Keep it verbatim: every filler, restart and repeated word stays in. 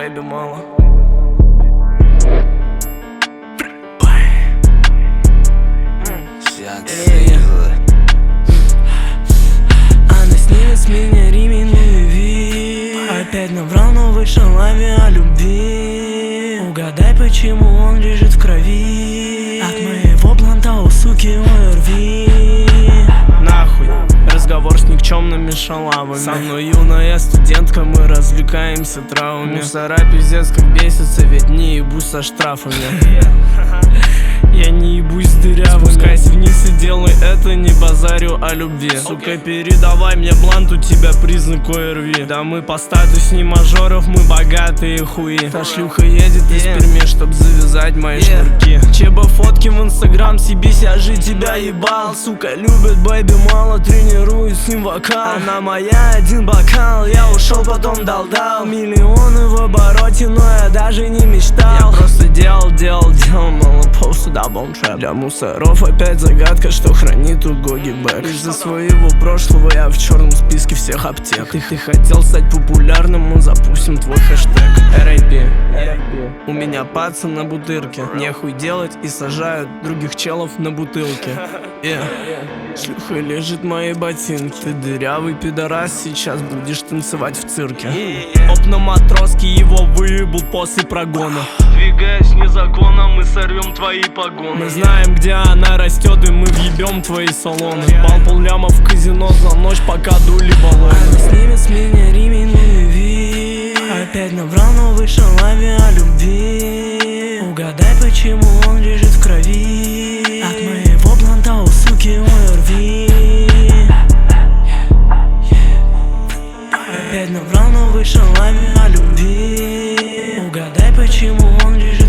бэйби, мало. Она снимет с меня ремень Луи Ви. Опять наврал, но вышел авиалюбви. Угадай, почему он лежит в крови. От моего бланта у суки ОРВИ. Нахуй разговор с никчемными шалавами. Со мной юная студентка, мы развлекаемся травмами. Мусора пиздец как бесится, ведь не ебусь со штрафами. Я не ебусь с дырявыми. Спускайся вниз и делай это, не базарю о любви. Сука, передавай мне блант, у тебя признак ОРВИ. Да мы по статусу не мажоров, мы богатые хуи. Та шлюха едет из Перми, чтоб завязать мои шнурки. Чеба фотки в инстаграм, съебись, я же тебя ебал. Сука, любит бэйби мало, тренирует с ним вокал. Она моя, один бокал, я ушел, потом дал-дал. Миллионы в обороте, но я даже не мечтал. Я просто делал, делал, делал, мало пост сюда бомтрэп. Для мусоров опять загадка, что хранит у Гоги Бэк. Из-за своего прошлого я в черном списке всех аптек. Ты, ты хотел стать популярным, мы запустим твой хэштег. эр эй пи. У меня паца на бутырке. Нехуй делать и сажают других челов на бутылке. Yeah. Шлюха лежит в моей ботинке. Ты дырявый пидорас, сейчас будешь танцевать в цирке. Оп на матроске, его выебал после прогона. Двигаясь незаконно, мы сорвем твои погоны. Мы знаем, где она растет, и мы въебем твои салоны. Бал полляма в казино за ночь, пока дули баллоны. Она снимет с меня ремень Луи Ви. Опять наврал, но вышел авиалюбви. Угадай, почему он лежит в крови. От моего бланта у суки ОРВИ. Опять наврал, но вышел авиалюбви. Угадай, почему он лежит